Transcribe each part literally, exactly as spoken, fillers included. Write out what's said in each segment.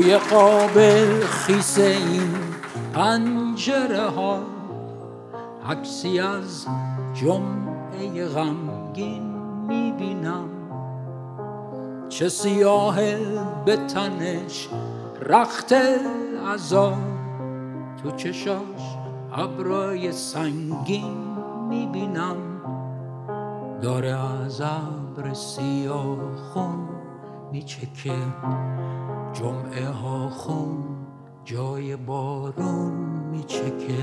توی قاب خیس این پنجره ها عکسی از جمعه غمگین میبینم، چه سیاهه به تنش رخت عذاب، تو چشاش ابرای سنگین میبینم، داره از ابر سیاه خون میچکه، جمعه ها خون جای بارون میچکه.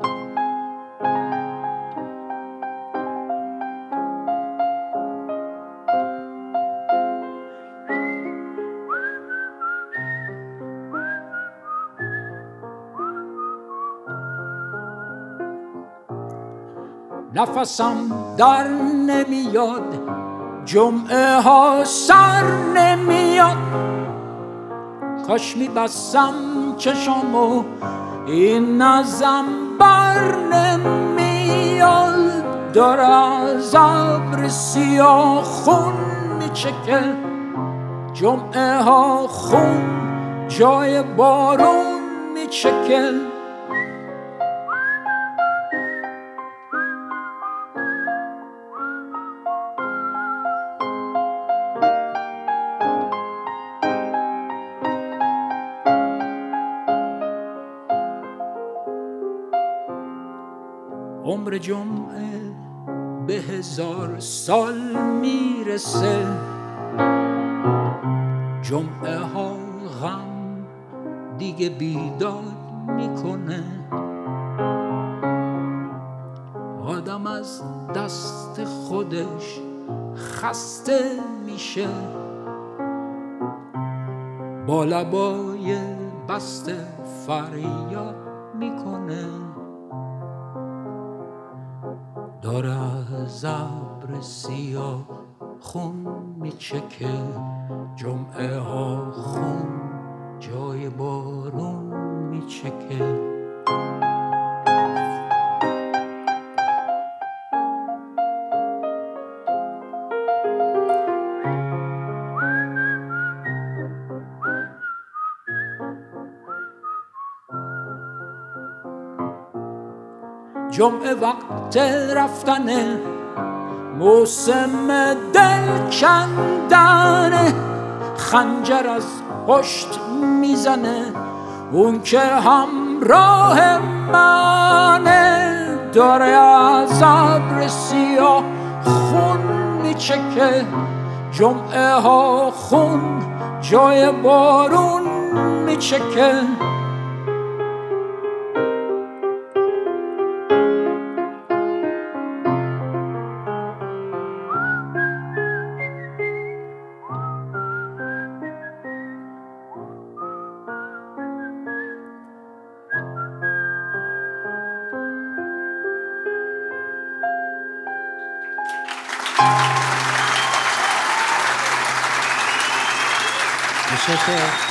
نفسم در نمیاد، جمعه ها سر نمیاد، کاش میبستم چشامو این ازم بر نمیاد، داره از ابر سیاه خون میچکه، جمعه ها خون جای بارون میچکه. عمر جمعه به هزار سال میرسه، جمعه ها غم دیگه بیداد میکنه، آدم از دست خودش خسته میشه، با لبای بسته فریاد میکنه، داره از ابر سیاه خون میچکه، جمعه ها خون جای بارون میچکه. جمعه وقت رفتنه، موسم دل کندنه، خنجر از پشت میزنه اون که همراه منه، داره از ابر سیاه خون میچکه، جمعه ها خون جای بارون میچکه. متشکرم.